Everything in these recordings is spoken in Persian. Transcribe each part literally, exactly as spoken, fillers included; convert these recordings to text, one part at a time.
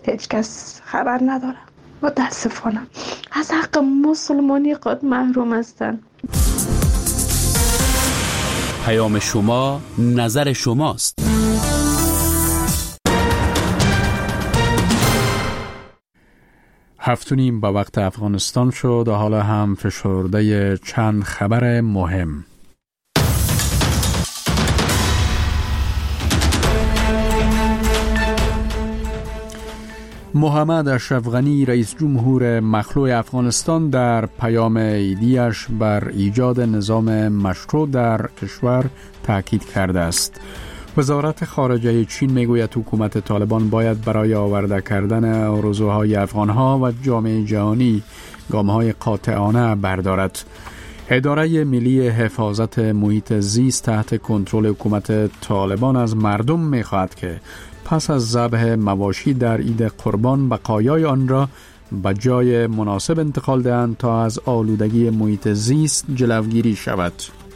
هیچ کس خبر نداره. متاسفانه از حق مسلمانی خود محروم هستند. پیام شما، نظر شماست. هفت و نیم به وقت افغانستان شد و حالا هم فشرده چند خبر مهم. محمد اشرف غنی رئیس جمهور مخلوع افغانستان در پیام عیدیش بر ایجاد نظام مشروع در کشور تاکید کرده است. وزارت خارجه چین میگوید حکومت طالبان باید برای آورده کردن آرزوهای افغانها و جامعه جهانی گام‌های قاطعانه بردارد. اداره ملی حفاظت محیط زیست تحت کنترل حکومت طالبان از مردم می‌خواهد که پس از ذبح مواشی در عید قربان بقایای آن را به جای مناسب انتقال دهند تا از آلودگی محیط زیست جلوگیری شود.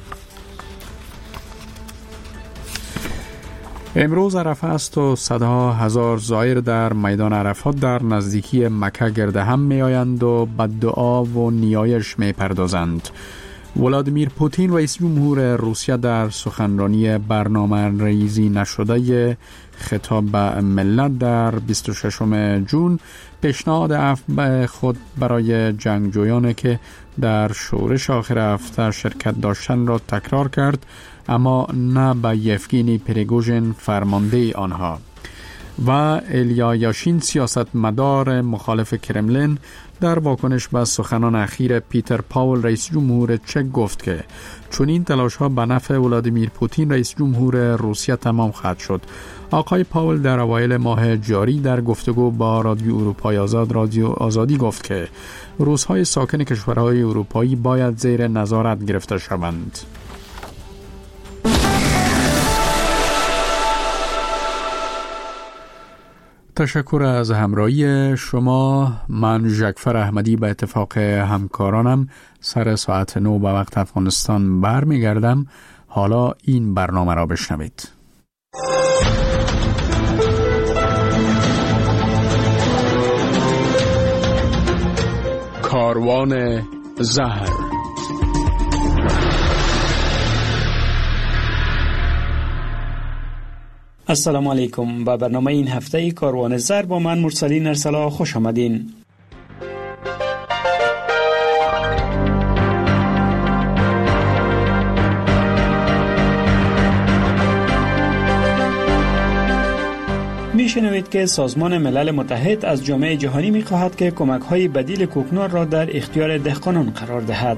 امروز عرفه است و صدها هزار زائر در میدان عرفات در نزدیکی مکه گرد هم می آیند و به دعا و نیایش می پردازند. ولادیمیر پوتین رئیس جمهور روسیه در سخنرانی برنامه ریزی نشده خطاب به ملت در بیست و ششم ژوئن پیشنهاد عفو خود برای جنگجویانی که در شورش آخر هفته شرکت داشتن را تکرار کرد، اما نه به یفگینی پریگوژین فرمانده آنها. و ایلیا یاشین سیاستمدار مخالف کرملین در واکنش به سخنان اخیر پیتر پاول رئیس جمهور چک گفت که چون این تلاش ها به نفع ولادیمیر پوتین رئیس جمهور روسیه تمام خواهد شد. آقای پاول در اوایل ماه جاری در گفتگو با رادیو اروپای آزاد رادیو آزادی گفت که روس‌های ساکن کشورهای اروپایی باید زیر نظارت گرفته شوند. تشکر از همراهی شما. من ژکفر احمدی به اتفاق همکارانم سر ساعت نو به وقت افغانستان برمیگردم. حالا این برنامه را بشنوید. کاروان زهر. السلام علیکم. با برنامه این هفته کاروان زر با من مرسلین ارسلا خوش آمدین. میشنوید که سازمان ملل متحد از جامعه جهانی میخواهد که کمک‌های بدیل کوکنار را در اختیار دهقانان قرار دهد.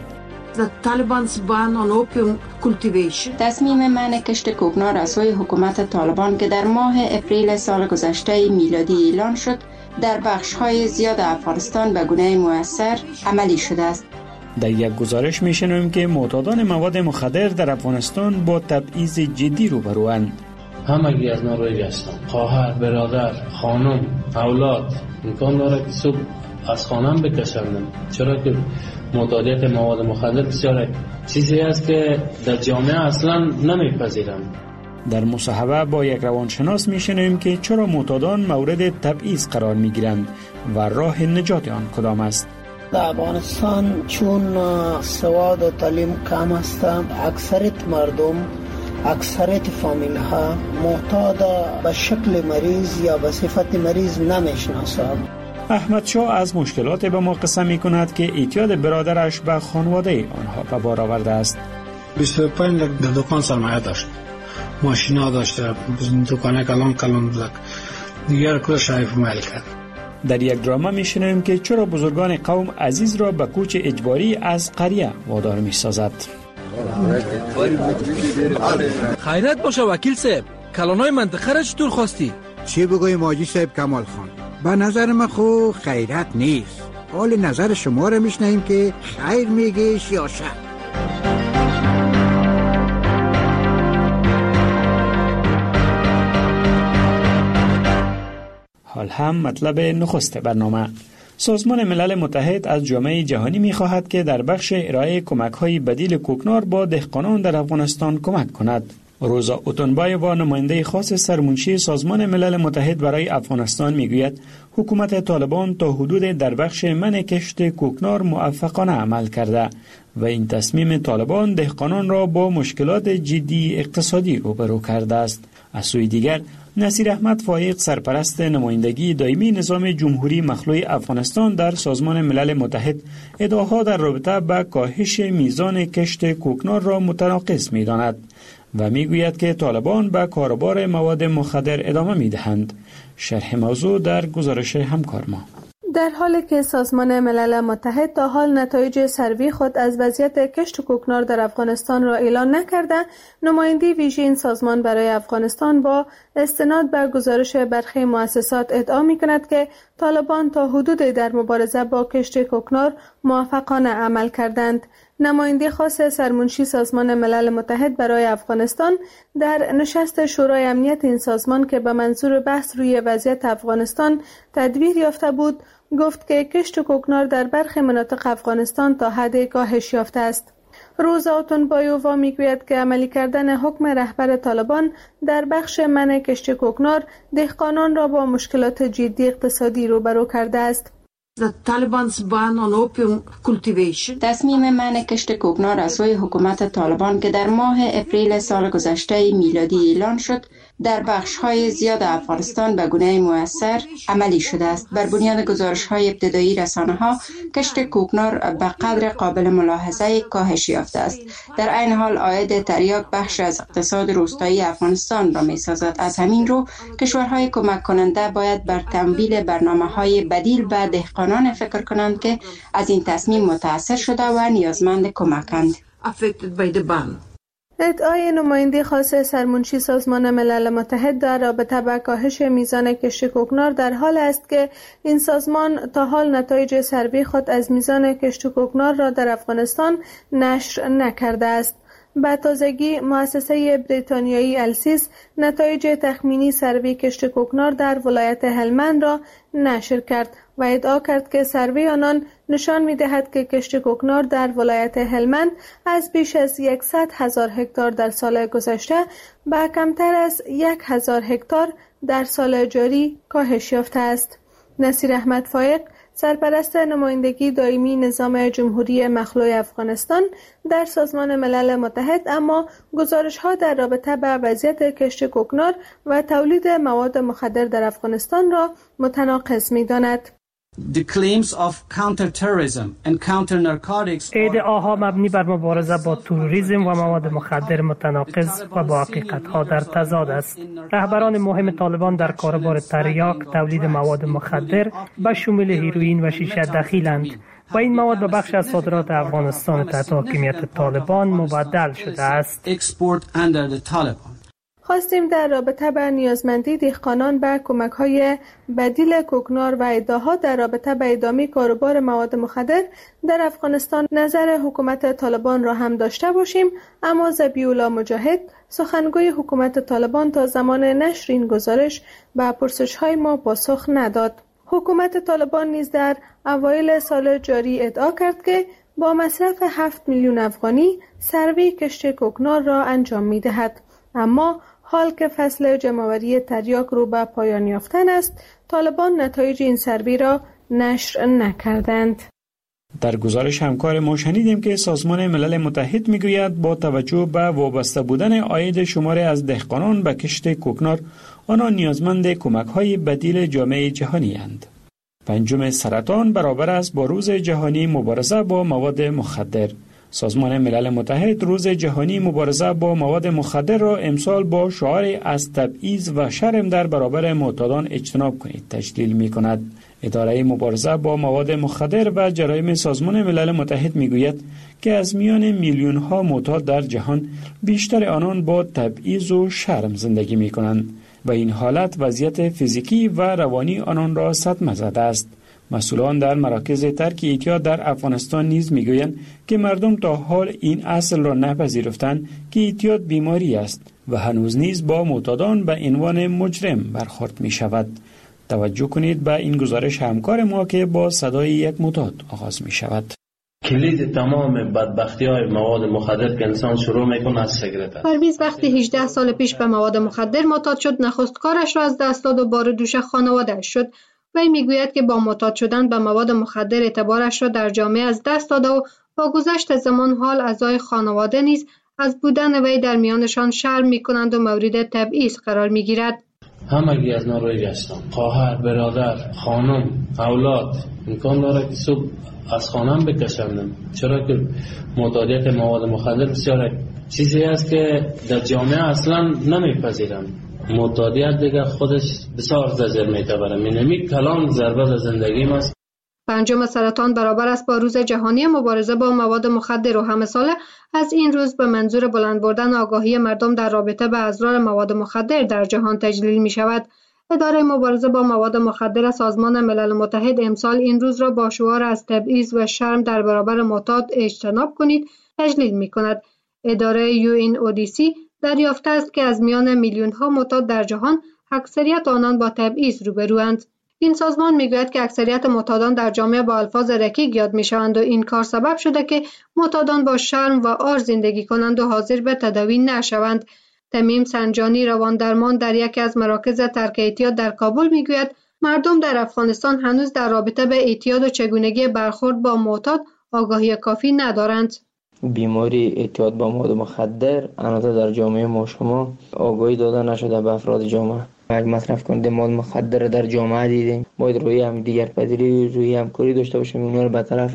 تصمیم منع کشت کوکنار از سوی حکومت طالبان که در ماه اپریل سال گذشته میلادی اعلان شد در بخش‌های زیاد افغانستان به گونه مؤثر عملی شده است. در یک گزارش میشنویم که معتادان مواد مخدر در افغانستان با تبعیض جدی روبروند. همگی از نارویج هستم. خواهر، برادر، خانم، اولاد امکان داره که صبح از خانم بکشندم، چرا که معتادیت مواد مخدر بسیار چیزی است که در جامعه اصلا نمیپذیرند. در مصاحبه با یک روانشناس میشنویم که چرا معتادان مورد تبعیض قرار میگیرند و راه نجات آن کدام است. در افغانستان چون سواد و تعلیم کم است، اکثریت مردم اکثریت فامیل ها معتاد به شکل مریض یا به صفت مریض نمیشناسند. احمد شاه از مشکلات به ما قصه می کند که اعتیاد برادرش به خانواده آنها به بار آورده است. بیست و پنج لک در دکان سرمایه داشت، ماشینا داشته، دکانه کلان کلان بزرگ دیگر کل شایف مال کرد. در یک درامه می شنویم که چرا بزرگان قوم عزیز را به کوچ اجباری از قریه وادار می سازد. خیرت باشه وکیل صاحب، کلانای منطقه را چطور خواستی؟ چی بگویم حاجی صاحب کمال خان؟ به نظر من خو خیرت نیست. حال نظر شما را میشنیم که خیر میگیش یا شر. حال هم مطلب نخست برنامه. سازمان ملل متحد از جامعه جهانی می‌خواهد که در بخش ارائه کمک‌های بدیل کوکنار با دهقانان در افغانستان کمک کند. روزا اوتونبایووا نماینده خاص سرمنشی سازمان ملل متحد برای افغانستان میگوید حکومت طالبان تا حدود در بخش منع کشت کوکنار موفقانه عمل کرده و این تصمیم طالبان دهقانان را با مشکلات جدی اقتصادی روبرو کرده است. از سوی دیگر نصیر احمد فایق سرپرست نمایندگی دائمی نظام جمهوری مخلوع افغانستان در سازمان ملل متحد ادعاها در رابطه با کاهش میزان کشت کوکنار را متناقض می‌داند و میگوید که طالبان به کاروبار مواد مخدر ادامه میدهند. شرح موضوع در گزارش همکار ما. در حالی که سازمان ملل متحد تا حال نتایج سروی خود از وضعیت کشت کوکنار در افغانستان را اعلان نکرده، نماینده ویژه این سازمان برای افغانستان با استناد به گزارش برخی مؤسسات ادعا می‌کند که طالبان تا حدودی در مبارزه با کشت کوکنار موفقانه عمل کردند. نماینده خاص سرمنشی سازمان ملل متحد برای افغانستان در نشست شورای امنیت این سازمان که به منظور بحث روی وضعیت افغانستان تدبیر یافته بود، گفت که کشت کوکنار در برخی مناطق افغانستان تا حدی کاهش یافته است. روزا اوتونبایووا میگوید که عملی کردن حکم رهبر طالبان در بخش منع کشت کوکنار دهقانان را با مشکلات جدی اقتصادی روبرو کرده است. تصمیم منع کشت کوکنار از سوی حکومت طالبان که در ماه اپریل سال گذشته میلادی اعلان شد، در بخش‌های زیاد افغانستان به گونه مؤثر عملی شده است. بر بنیاد گزارش‌های ابتدایی رسانه‌ها، کشت کوکنار به قدر قابل ملاحظه کاهش یافته است. در عین حال عاید تریاک بخش از اقتصاد روستایی افغانستان را می‌سازد. از همین رو کشورهای کمک کننده باید بر تمویل برنامه‌های بدیل به دهقانان فکر کنند که از این تصمیم متاثر شده و نیازمند کمکند. ادعای نماینده خاص سرمنشی سازمان ملل متحد در رابطه با کاهش میزان کشت کوکنار در حال است که این سازمان تا حال نتایج سروی خود از میزان کشت کوکنار را در افغانستان نشر نکرده است. به تازگی مؤسسه بریتانیایی السیس نتایج تخمینی سروی کشت کوکنار در ولایت هلمند را نشر کرد و ادعا کرد که سروی آنان نشان می‌دهد که کشت کوکنار در ولایت هلمند از بیش از صد هزار هکتار در سال گذشته به کمتر از هزار هکتار در سال جاری کاهش یافته است. نصیر احمد فایق سرپرست نمایندگی دائمی نظام جمهوری مخلوع افغانستان در سازمان ملل متحد اما گزارش‌ها در رابطه با وضعیت کشت کوکنار و تولید مواد مخدر در افغانستان را متناقض می‌داند. ادعاها مبنی بر مبارزه با تروریسم و مواد مخدر متناقض و با حقیقت‌ها در تضاد است. رهبران مهم طالبان در کاروبار تریاک تولید مواد مخدر به شمول هیروئین و شیشه دخیلند و این مواد به بخش از صادرات افغانستان تحت حاکمیت طالبان مبدل شده است. خواستیم در رابطه با نیازمندی دهقانان به کمک‌های بدیل کوکنار و ادعاها در رابطه با ادامه کاروبار مواد مخدر در افغانستان نظر حکومت طالبان را هم داشته باشیم، اما ذبیح‌الله مجاهد سخنگوی حکومت طالبان تا زمان نشر این گزارش به پرسش‌های ما پاسخ نداد. حکومت طالبان نیز در اوایل سال جاری ادعا کرد که با مصرف هفت میلیون افغانی سروی کشت کوکنار را انجام می‌دهد، اما حال که فصل جمع‌آوری تریاک رو به پایان یافتن است، طالبان نتایج این سروی را نشر نکردند. در گزارش همکار ما شنیدیم که سازمان ملل متحد میگوید با توجه به وابسته بودن عاید شماری از دهقانان به کشت کوکنار، آنان نیازمند کمک‌های بدیل جامعه جهانی اند. پنجم سرطان برابر است با روز جهانی مبارزه با مواد مخدر. سازمان ملل متحد روز جهانی مبارزه با مواد مخدر را امسال با شعار از تبعیض و شرم در برابر معتادان اجتناب کنید تجلیل می کند. اداره مبارزه با مواد مخدر و جرایم سازمان ملل متحد می گوید که از میان میلیون ها معتاد در جهان بیشتر آنان با تبعیض و شرم زندگی می کنند و این حالت وضعیت فیزیکی و روانی آنان را صدمه زده است. مسئولان در مراکز ترک اعتیاد در افغانستان نیز میگویند که مردم تا حال این اصل را نپذیرفتند که اعتیاد بیماری است و هنوز نیز با معتادان به عنوان مجرم برخورد می شود. توجه کنید به این گزارش همکار ما که با صدای یک معتاد آغاز می شود. کلید تمام بدبختی های مواد مخدر که انسان شروع میکنه از سیگارت است. پرویز وقتی هجده سال پیش به مواد مخدر معتاد شد، نخست کارش را از دست داد و بار دوش خانواده‌اش شد. وی میگوید که با معتاد شدن به مواد مخدر اعتبارش را در جامعه از دست داده و با گذشت زمان حال اعضای خانواده نیز از بودن وی در میانشان شرم میکنند و مورد تبعیض قرار میگیرد. همگی از ناروی هستم. خواهر، برادر، خانم، اولاد امکان داره که صبح از خانم بکشندم، چرا که معتادیت مواد مخدر بسیار چیزی است که در جامعه اصلا نمیپذیرند. معتادیت دیگه خودش بسیار زجر میتبره. مینمی کلان ضربه در زندگی است. پنجم سرطان برابر است با روز جهانی مبارزه با مواد مخدر و همه ساله از این روز به منظور بلند بردن آگاهی مردم در رابطه با اضرار مواد مخدر در جهان تجلیل می شود. اداره مبارزه با مواد مخدر سازمان ملل متحد امسال این روز را با شعار از تبعیض و شرم در برابر معتاد اجتناب کنید تجلیل می کند. اداره یو این او دی سی دریافته است که از میان میلیون ها معتاد در جهان اکثریت آنان با تبعیض روبروند. این سازمان میگوید که اکثریت معتادان در جامعه با الفاظ رکیک یاد میشوند و این کار سبب شده که معتادان با شرم و عار زندگی کنند و حاضر به تداوی نشوند. تمیم سنجانی رواندرمان در یکی از مراکز ترک اعتیاد در کابل میگوید مردم در افغانستان هنوز در رابطه به اعتیاد و چگونگی برخورد با معتاد آگاهی کافی ندارند. بیماری اعتیاد با مواد مخدر هنوز در جامعه ما شما آگاهی داده نشده به افراد جامعه. اگه مصرف کننده مواد مخدر در جامعه دیدیم، باید روی هم دیگر پذیری روی همکاری داشته باشیم، اونا رو به طرف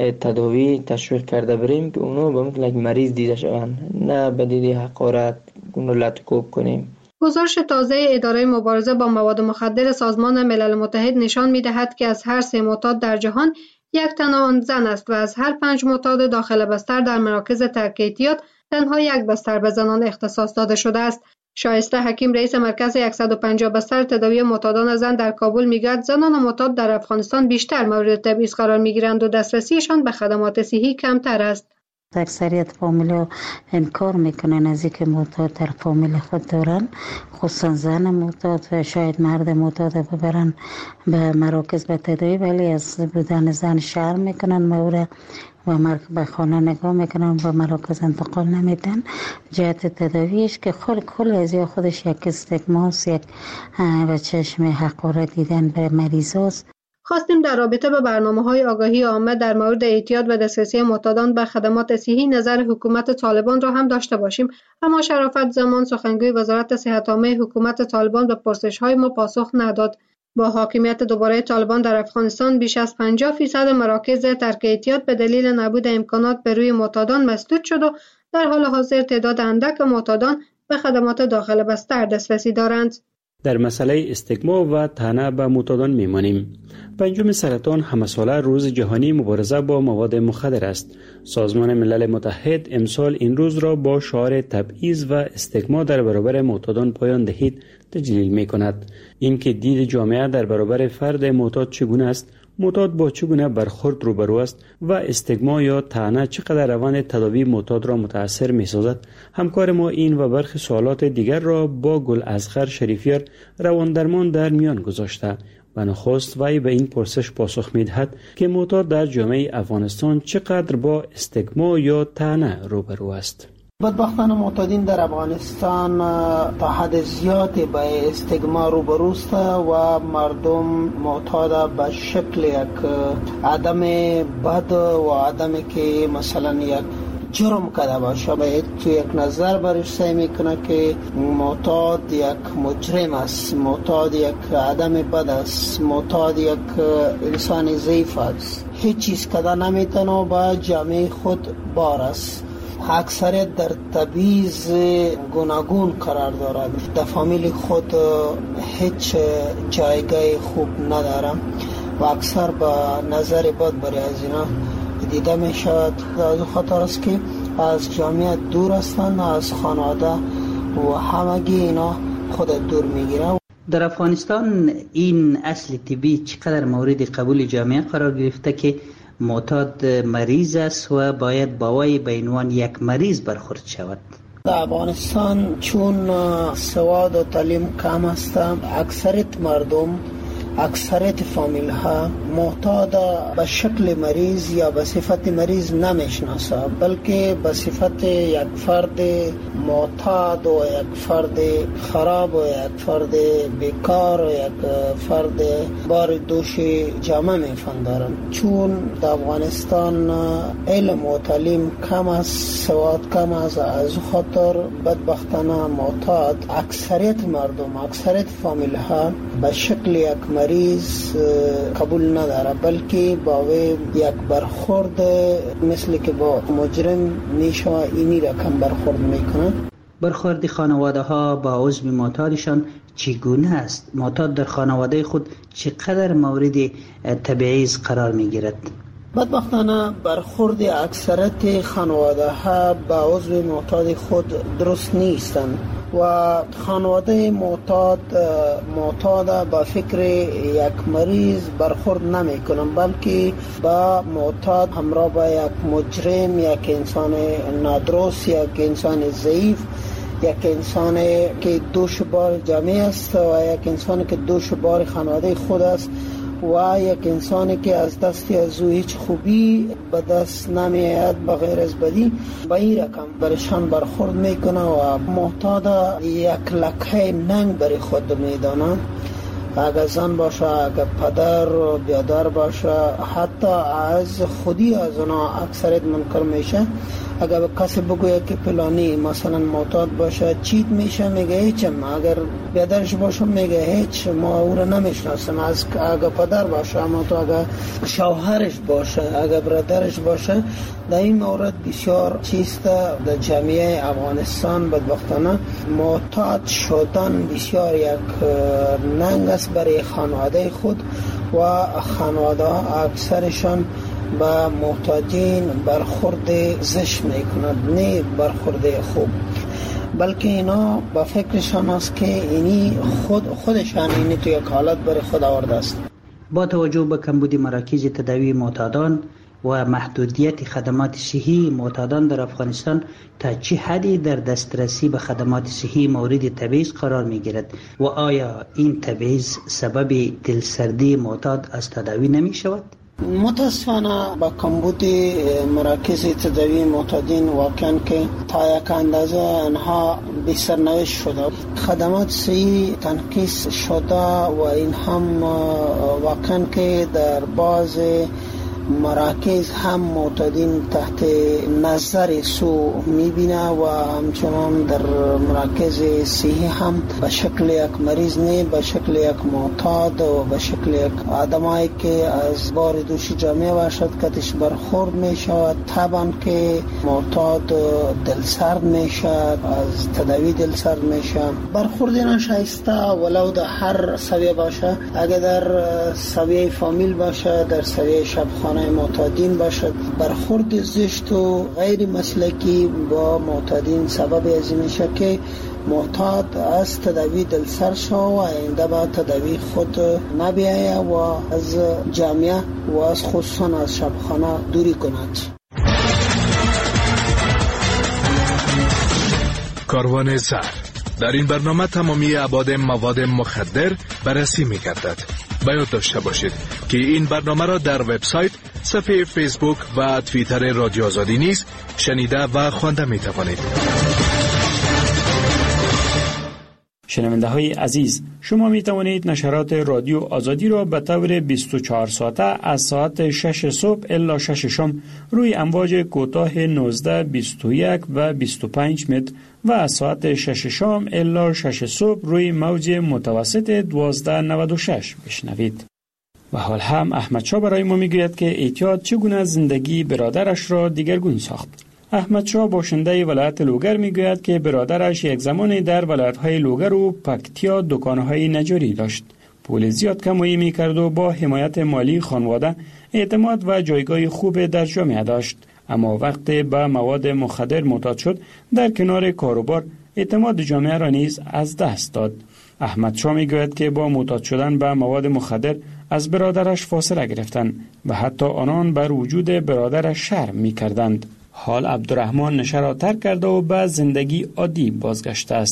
تداوی تشویق کرده بریم که اونا به مثل یک مریض دیده شوند، نه به دید حقارت اون رو لطکوب کنیم. گزارش تازه اداره مبارزه با مواد مخدر سازمان ملل متحد نشان می‌دهد که از هر سه معتاد در جهان یک تن آن زن است و از هر پنج معتاد داخل بستر در مراکز ترک اعتیاد تنها یک بستر به زنان اختصاص داده شده است. شایسته حکیم رئیس مرکز صد و پنجاه بستر تداوی معتادان زن در کابل میگوید زنان معتاد در افغانستان بیشتر مورد تبعیض قرار میگیرند و دسترسیشان به خدمات صحی کمتر است. اکثریت فامیل انکار میکنن از اینکه معتاد در فامیل خود دارن، خصوصا زن معتاد و شاید مرد معتاد ببرن به مراکز به تداوی، ولی از بودن زن شرم میکنن مورد و مرگ به خانه نگاه میکنن و مراکز انتقال نمیدن. جهت تداویش که خل کل از یا خودش یک استگماس، یک به چشم حقارت دیدن به مریضاست. خواستیم در رابطه با برنامه‌های آگاهی عامه در مورد اعتیاد و دسترسی معتادان به خدمات صحی نظر حکومت طالبان را هم داشته باشیم، اما شرافت زمان سخنگوی وزارت صحت عامه حکومت طالبان به پرسش‌های ما پاسخ نداد. با حاکمیت دوباره طالبان در افغانستان بیش از پنجاه فیصد مراکز ترک اعتیاد به دلیل نبود امکانات به روی معتادان مسدود شد و در حال حاضر تعداد اندک معتادان به خدمات داخل بستر دسترسی دارند. در مسئله استگما و طعنه به معتادان میمانیم. پنجم سرطان همه ساله روز جهانی مبارزه با مواد مخدر است. سازمان ملل متحد امسال این روز را با شعار تبعیض و استگما در برابر معتادان پایان دهید تجلیل می کند. این که دید جامعه در برابر فرد معتاد چگونه است، معتاد با چگونه برخورد روبرو است و استگما یا طعنه چقدر روان تداوی معتاد را متاثر می سازد، همکار ما این و برخی سوالات دیگر را با گل اصغر شریفیار رواندرمان در میان گذاشته و نخست وی به این پرسش پاسخ می دهد که معتاد در جامعه افغانستان چقدر با استگما یا طعنه روبرو است. بدبختانه معتادین در افغانستان تا حد زیادی به استگما روبروست و مردم معتاد به شکل یک آدم بد و آدمی که مثلا یک جرم کرده باشه باید تو یک نظر برش سعی میکنه که معتاد یک مجرم است، معتاد یک آدم بد است، معتاد یک انسان ضعیف است، هیچ چیز کده نمیتونه و با جامعه خود بار است. اکثریت در تبعیض گوناگون قرار دارد، در فامیل خود هیچ جایگاه خوب نداره و اکثر با نظر بد برای از اینا دیده می شود. از خاطر است که از جامعه دور هستند، از خانواده و همگی اینا خود دور می گیره. در افغانستان این اصل طبی چقدر مورد قبول جامعه قرار گرفته که معتاد مریض است و باید با وی به عنوان یک مریض برخورد شود؟ در افغانستان چون سواد و تعلیم کم است، اکثریت مردم اکثریت فامیل ها معتاد به شکل مریض یا به صفت مریض نمیشناسه، بلکه به صفت یک فرد معتاد و یک فرد خراب و یک فرد بیکار و یک فرد بار دوش جامعه میفندارن. چون در افغانستان علم و تعلیم کم است، سواد کم است، از خاطر بدبختانه معتاد اکثریت مردم، اکثریت فامیل ها به شکل یک مریض قبول نداره، بلکه با وی یک برخورد مثل که با مجرم میشه اینی را کم برخورد میکنه. برخورد خانواده ها با عضو معتادشان چگونه است؟ معتاد در خانواده خود چقدر مورد تبعیض قرار میگیرد؟ بدبختانه برخورد اکثریت خانواده ها با عضو معتاد خود درست نیستند و خانواده معتاد معتاد با فکر یک مریض برخورد نمی کنند، بلکه با معتاد همراه با یک مجرم، یک انسان نادرست، یک انسان ضعیف، یک انسان که دوش بار جامعه است و یک انسان که دوش بار خانواده خود است و یک انسانی که از دستی از او هیچ خوبی به دست نمی آید بغیر از بدی، با این رقم برشان برخورد میکنه و معتاد یک لکه ننگ بر خود میدانه. اگر زن باشه، اگر پدر و بیادر باشه، حتی از خودی از اونا اکثریت منکر میشه. اگر به کسی بگوید که پلانی مثلا معتاد باشه چیت میشه، میگه هیچم. اگر بیادرش باشه میگه هیچ، ما او را نمیشناسم. از اگر پدر باشه، اما تو اگر شوهرش باشه، اگر برادرش باشه، در این مورد بسیار چیست در جامعه افغانستان بدبختانه معتاد شدن بسیار یک ننگ است برای خانواده خود و خانواده اکثرشان با محتاجین برخورد زشت میکنند، نه برخورد خوب، بلکه اینا با فکرشان است که اینی خود خودشان اینی تو یک حالت برای خود آورده است. با توجه به کمبود مراکز تداوی معتادان و محدودیت خدمات صحی معتادان در افغانستان، تا چه حدی در دسترسی به خدمات صحی مورد تبعیض قرار می گیرد و آیا این تبعیض سبب دلسردی معتاد از تداوی نمی شود؟ متاسفانه با کمبود مراکز تداوی معتادین واقعا که تا یک اندازه آنها بی‌سرنوشت شده، خدمات صحی تنقیص شده و این هم واقعا که در بعض مراکز هم معتادین تحت نظر سو میبینه و همچنان در مراکز صحی هم به شکل یک مریض نه، به شکل یک معتاد و به شکل یک آدمایی که از بار دوش جامعه باشد کتش برخورد میشود. طبعا که معتاد دلسرد میشد، از تداوی دلسرد میشد. برخورد ناشایسته ولو در هر سویه باشه، اگر در سویه فامیل باشه، در سویه شبخانه معتادین باشد، برخورد زشت و غیر مسلکی با معتادین سبب از این میشه که معتاد از تداوی دلسر شو و آینده با تداوی خود نبیایه و از جامعه و از خصوصا از شبخانه دوری کند. کاروان زهر در این برنامه تمامی ابعاد مواد مخدر بررسی می‌گردد. باید داشته باشید که این برنامه را در وبسایت، صفحه فیسبوک و توییتر رادیو آزادی نیز شنیده و خوانده می توانید. شنونده های عزیز، شما می توانید نشرات رادیو آزادی را به طور بیست و چهار ساعته از ساعت شش صبح الی شش شام روی امواج کوتاه نوزده، بیست و یک و بیست و پنج متر و از ساعت شش شام الی شش صبح روی موج متوسط دوازده نود و شش بشنوید. و حال هم احمد شاه برای ما میگوید که اعتیاد چگونه زندگی برادرش را دیگرگون ساخت. احمد شاه باشنده ولایت لوگر میگوید که برادرش یک زمانی در ولایت‌های لوگر و پکتیا دکان‌های نجاری داشت. پول زیاد کمایی میکرد و با حمایت مالی خانواده اعتماد و جایگاه خوب در جامعه داشت. اما وقتی به مواد مخدر معتاد شد، در کنار کاروبار اعتماد جامعه را نیز از دست داد. احمد شاه میگوید که با معتاد شدن به مواد مخدر از برادرش فاصله گرفتند و حتی آنان بر وجود برادرش شرم میکردند. حال عبدالرحمن نشه را ترک کرده و به زندگی عادی بازگشته است.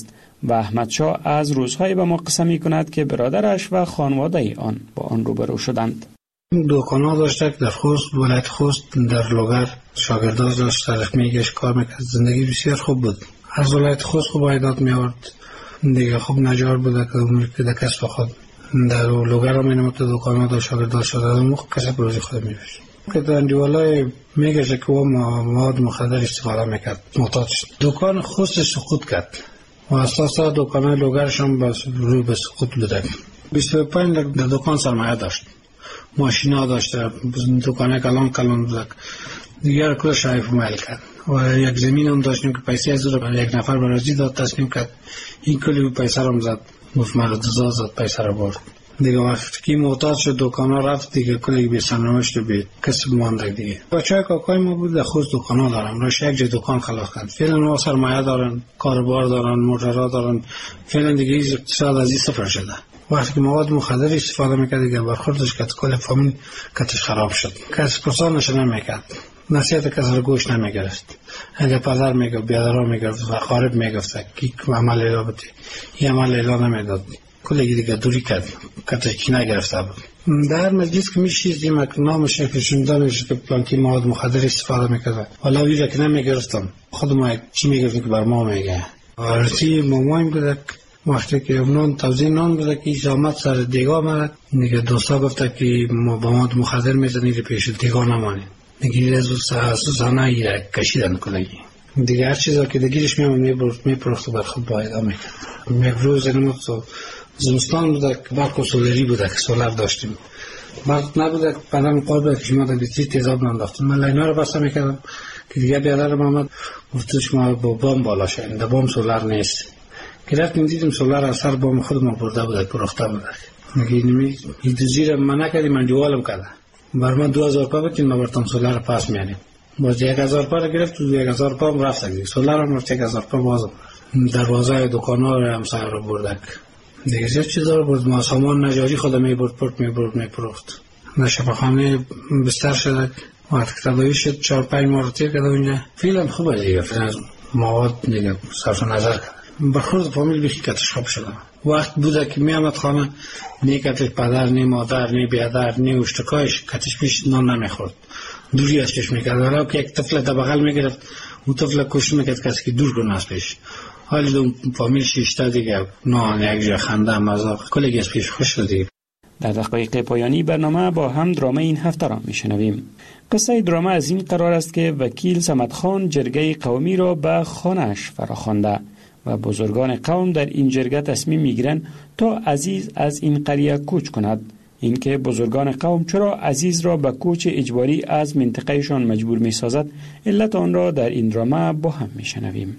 و احمد شاه از روزهای به ما قصه می کند که برادرش و خانواده آن با آن روبرو شدند. دکانا داشته در خوست، ولایت خوست، در لوگر شاگرداز داشت، تاریخ میگش کار میکرد. زندگی بسیار خوب بود. از ولایت خوست خوب عایدات میآورد. دیگه خوب نجار بود که در کسب خود در لوگر هم اینمت دکانا داشت، شاگرداز شده موقع کسب روزی خود میبشت. که در اندیوالای میگشه که او مواد مخدر استفاده میکرد، محتاط شد. دکان خوست سقوط کرد و اساسا دکانای لوگرش هم روی به سقوط بوده. بیست و پنج لک در دکان سرمایه داشت، ماشینا داشته، دکانه کلان کلان بود. دیگر کل شایف مال کرد و یک زمین هم داشتیم که پیسه از رو یک نفر برازی داد تسلیم کرد. این کلی پیسه رو زد، گفت مرد دزد زد، پیسه رو برد. دیگه وقتی که محتاج شد دکانا رفت، دیگه کلی به سرنوشت به کسب مانده. دیگه بچه‌های کاکای ما بود در خود دکانا دارن، روش یک جای دکان خلاص کرد. فعلا ما سرمایه دارن، کاروبار دارن، موتورها دارن. فعلا دیگه اقتصاد از این صفر شده. وقتی که مواد مخدر استفاده میکرد دیگه برخوردش که کل فامیل کتش خراب شد. کسی پرسانش نمیکرد، نصیحت کسی رو گوش نمیگرفت. اگه پدر میگفت، بیادرها میگفت و خارب میگفت که عمل ایلا بودی، این عمل ایلا نمیداد. کلی دیگه دوری کرد، کتش کی نگرفته بود. در مجلس که میشیدیم که نامش کشونده میشه که پلانکی مواد مخدر استفاده میکرد. حالا ویرا که نمیگرفتم، خود ما چی میگفتیم که بر ما میگه. وارسی مامایم بوده وقتی که نان توزیع نان بوده که زحمت سر دیگا آمد. دیگه دوستا گفته که ما با مواد مخدر میزنی رو پیش دیگا نمانیم. دیگه از سوزانه ایره کشیدن کلگی. دیگه هر چیزا که دیگرش میامد میپرخت و برخود باید آمیکرد. میگروز نمود تو زمستان بوده که برق و سولری بوده که سولر داشتیم. برق نبوده که پدرم قول بوده که شما در بیتری تیزاب ننداختیم. من لینا رو بسته میکردم که دیگه بیادرم آمد گفت شما با بام بالا شدیم، در بام سولر نیست. که رفتیم دیدیم سولر از سر بام خود ما برده بوده، پرخته بوده. میگه اینمی ایدوزیر من نکردیم، من دیوالم کرده. بر من دو هزار پا بکنیم، ما برتم سولر پاس میانیم. باز یک هزار پا رو گرفت، دو یک هزار پا هم رفت دیگه. سولر هم رفت یک هزار پا بازم. دروازه دکان‌ها رو هم سر رو بردک. دیگه چه چیزا رو برد، ما سامان نجاری خود می برد، پرت می برد، می پرخت. نشفخانه بستر شده. وقتی که تداوی شد چهار پنج ماه رو تیر کرده اونجا. فیلم خوبه دیگه، فیلم مواد دیگه صرف نظر کرد. برخورد فامیل بخی کتش خواب شده. وقت بوده که می آمد خانه نی کتش پدر نی مادر نی بیادر نی اشتکایش کتش پیش نان نمیخورد، دوری از چشم میکرد. ولی که یک طفل در بغل میگرفت، اون طفل کشت میکرد کسی که دور کنه از پیش. حالی دو فامیل شیشته دیگه نان یک جا خنده مذاق کلگی از پیش خوش شدی. در دقایق پایانی برنامه با هم درام این هفته را میشنویم. قصه درام از این قرار است که وکیل صمد خان جرگه قومی را به خانه‌اش فراخوانده و بزرگان قوم در این جرگه تصمیم میگیرند تا عزیز از این قریه کوچ کند. اینکه بزرگان قوم چرا عزیز را به کوچ اجباری از منطقهشان مجبور میسازد، علت آن را در این درامه با هم میشنویم.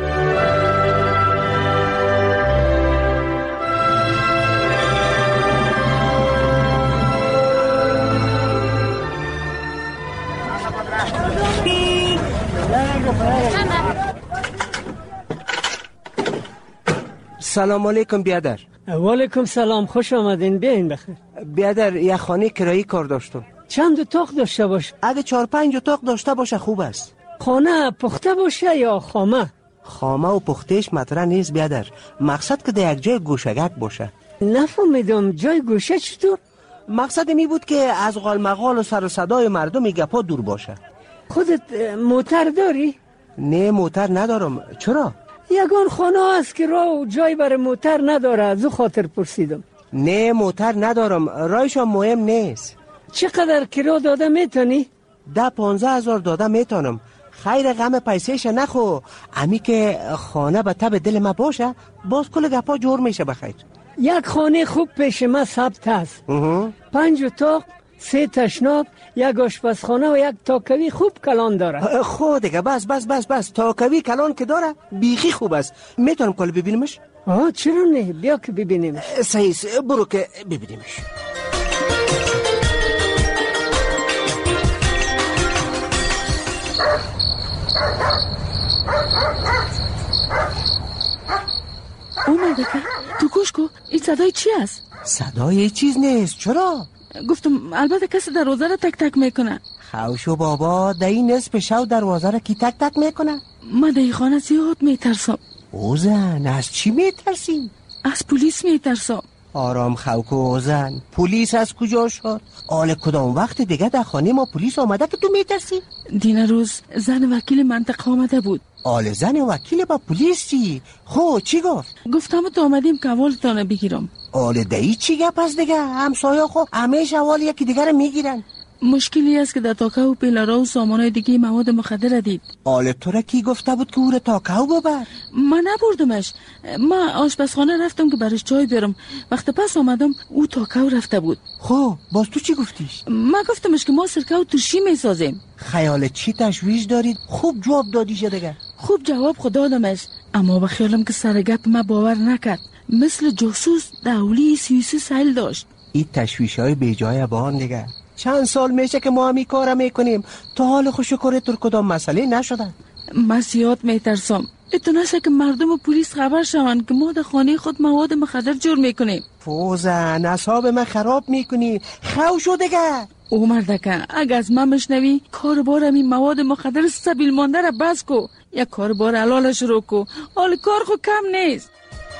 سلام علیکم بیادر. و علیکم سلام، خوش آمدین، بیاین بخیر. بیادر یک خانه کرایی کار داشتم. چند اتاق داشته باشه؟ اگه چهار پنج اتاق داشته باشه خوب است. خانه پخته باشه یا خامه؟ خامه و پختهش مطرح نیست بیادر، مقصد که در یک جای گوشگک باشه. نفهمیدم جای گوشه چطور؟ مقصد می بود که از غالمغال و سر و صدای مردم گپا دور باشه. خودت موتر داری؟ نه موتر ندارم. چرا؟ یگان خانه هست که راه و جای برای موتر نداره، از او خاطر پرسیدم. نه موتر ندارم، راهش هم مهم نیست. چقدر کرا داده میتونی؟ ده پانزه هزار داده میتونم. خیر غم پیسهش نخو، امی که خانه به تب دل ما باشه باز کل گپا جور میشه. بخیر یک خانه خوب پیش ما ثبت هست، پنج اتاق، سه تشناب، یک آشپزخانه و یک تاکوی خوب کلان داره. خود دیگه بس بس بس بس تاکوی کلان که داره بیخی خوب است. میتونم کل ببینیمش؟ آه چرا نه، بیا که ببینیمش. صحیح، برو که ببینیمش. اومده که تو گوش کو، این صدای چی است؟ صدای چیز نیست. چرا؟ گفتم البته کسی دروازه را تک تک میکنه. خوشو بابا، در این نصف شو دروازه را کی تک تک میکنه؟ من در این خانه زیاد میترسم. اوزن از چی میترسی؟ از پلیس میترسم. آرام خوک اوزن، پلیس از کجا شد؟ آل کدام وقت دیگه در خانه ما پلیس آمده که تو میترسی؟ دین روز زن وکیل منطقه آمده بود. آل زن وکیل با پلیسی؟ خب چی گفت؟ گفتم تو آمدیم که اولتانه بگیرم. آل دایی چی گپ از دیگه؟ همسایه خو همیشه اول یکی دیگه رو میگیرن. مشکلی است که در تاکه و پیلارا و سامانای دیگه مواد مخدر دید. آل تو را کی گفته بود که او را تاکه ببر؟ من نبردمش. من آشپزخانه رفتم که برش چای بیارم. وقت پس آمدم او تاکه رفته بود. خب باز تو چی گفتیش؟ من گفتمش که ما سرکه و ترشی میسازیم. خیال چی تشویش دارید؟ خوب جواب دادیش دیگه. خوب جواب خود دادمش، اما به خیالم که سر گپ ما باور نکرد. مثل جاسوس دولی سوئیسی سایل داشت. این تشویش های بی جای بان دیگه. چند سال میشه که ما همی کار میکنیم، تا حال خوشکاره تر کدام مسئله نشدن. من زیاد میترسم اتو نشه که مردم و پلیس خبر شوند که ما در خانه خود مواد مخدر جور میکنیم. فوزن اصحاب من خراب میکنی، خو شو دیگه. او مردکه اگه از من مشنوی کار بارم این مواد مخدر سبیل مانده را بس کو، یا کار بار حلال شروع کو. حال کار خود کم نیست.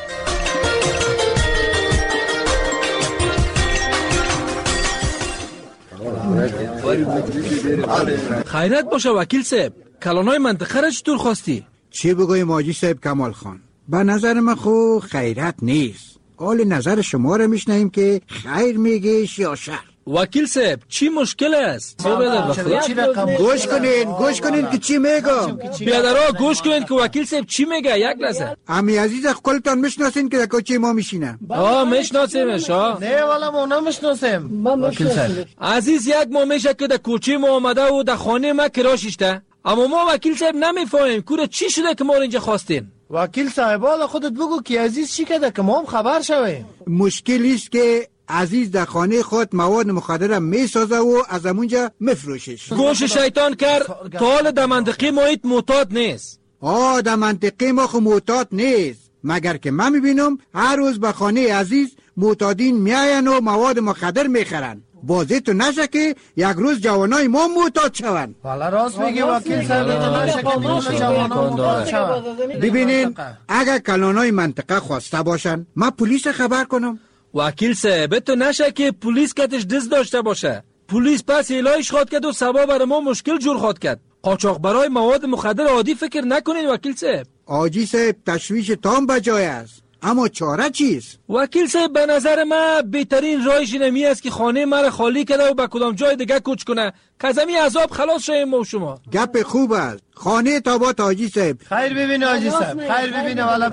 خیرت باشه وکیل صاحب، کلانای منطقه را چطور خواستی؟ چی بگویم حاجی صاحب کمال خان؟ به نظر من خو خیرت نیست. حال نظر شما را میشنیم که خیر میگیش یا شر. وکیل صاحب چی مشکل است؟ گوش کنین گوش کنین که چی میگم. بیادرها گوش کنین که وکیل صاحب چی میگه. یک لحظه. امی عزیز خودتان میشناسین که در کوچه ما میشینه؟ آه میشناسیمش. ها نه والا ما نمیشناسیم وکیل صاحب. عزیز یک ماه میشه که در کوچه ما آمده و در خانه ما کراشیشته، اما ما وکیل صاحب نمیفهمیم کوره چی شده که ما اینجا خواستین. وکیل صاحب حالا خودت بگو که عزیز چی کرده که ما هم خبر شویم. مشکلی است که عزیز در خانه خود مواد مخدر میسازه و از همونجا مفروشش. گوش شیطان کرد تا حال در منطقه ما ایت معتاد نیست. آه در منطقه ما خو معتاد نیست، مگر که من میبینم هر روز به خانه عزیز معتادین میاین و مواد مخدر میخرن. بازی تو نشه که یک روز جوانای ما معتاد شون. والا راست میگی وکیل صاحب، تو نشه که دیگه جوانان معتاد شون. ببینین اگر کلانای منطقه خواسته باشن من پلیس خبر کنم. وکیل صاحب تو نشه که پلیس کتش دست داشته باشه. پلیس پس ایلایش خواد کرد و سبا برای ما مشکل جور خواد کرد. قاچاق برای مواد مخدر عادی فکر نکنین وکیل صاحب. آجی صاحب تشویش تام بجای است، اما چاره چیست؟ وکیل صاحب به نظر من بهترین راهش اینمی است که خانه مرا خالی کرده و به کدام جای دیگه کوچ کنه که از همین عذاب خلاص شویم ما و شما. گپ خوب است. خانه تابات حاجی صاحب. خیر ببینه حاجی صاحب، خیر ببینه والا.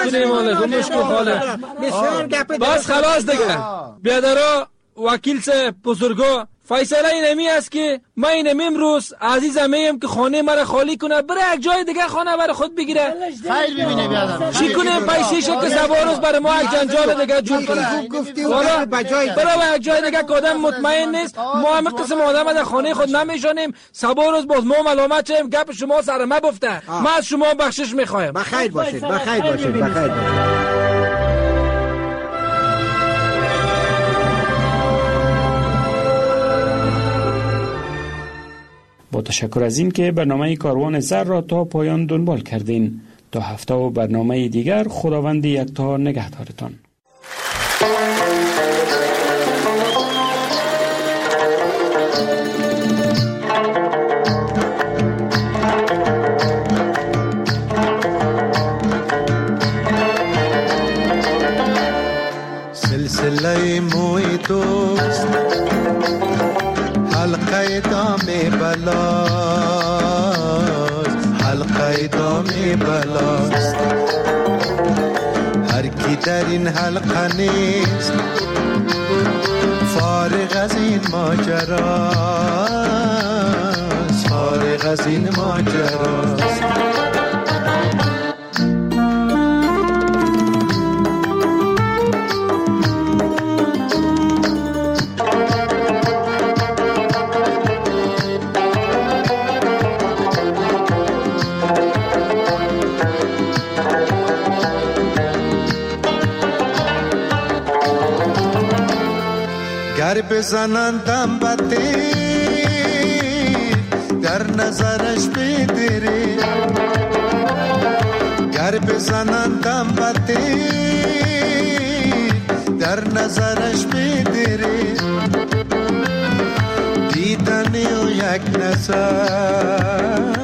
بس خلاص دیگه. بیادرها وکیل صاحب بزرگا، فیصله اینمی است که من اینم امروز عزیزم میم که خانه مرا خالی کنه بره یک جای دیگه خانه برای خود بگیره. خیر ببینه بیادر. چی کنه پیسیش که سوارز برای ما یک جنجال دیگه جور کنه. والا برای یک جای دیگه که آدم مطمئن نیست. ما همه قسم آدم در خانه خود نمیشانیم. سوارز باز ما ملامت شیم گپ شما سر ما بفته. ما از شما بخشش میخوایم. بخیر باشید بخیر باشید بخیر باشید. با تشکر از این که برنامه کاروان زر را تا پایان دنبال کردین. تا هفته و برنامه دیگر خداوند یکتا نگهدارتان. سلسله موی دوست حلقه دام بلاست، حلقه دام بلاست. هر کی در این حلقه نیست فارغ از این ماجراست، فارغ از این ماجراست. گر بزنندم بطیر در نظرش بدره، گر گر بزنندم بده در نظرش بدره دیدنی و یک نظر